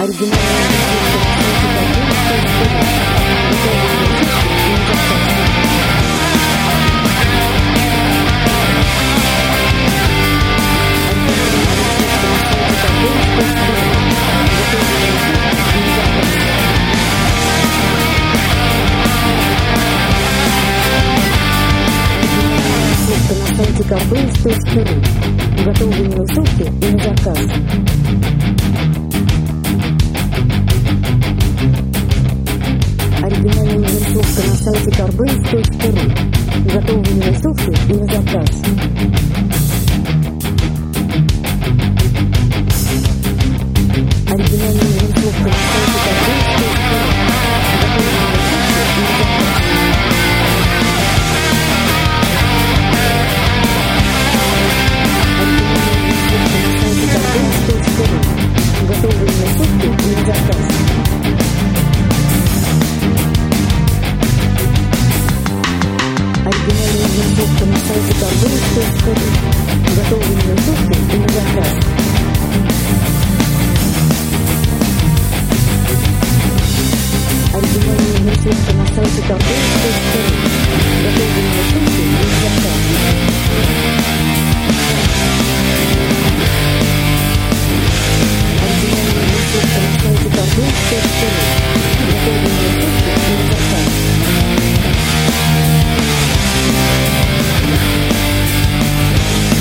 Carbase.ru. Готовые минусовки и на заказ. Оригинальная минусовка на сайте Carbase.ru. Готовые минусовки и на заказ. Оригинальная минусовка на сайте Carbase.ru. Готовые минусовки и на заказ. Готовые минусовки и на заказ. Оригинальная минусовка на сайте Carbase.ru.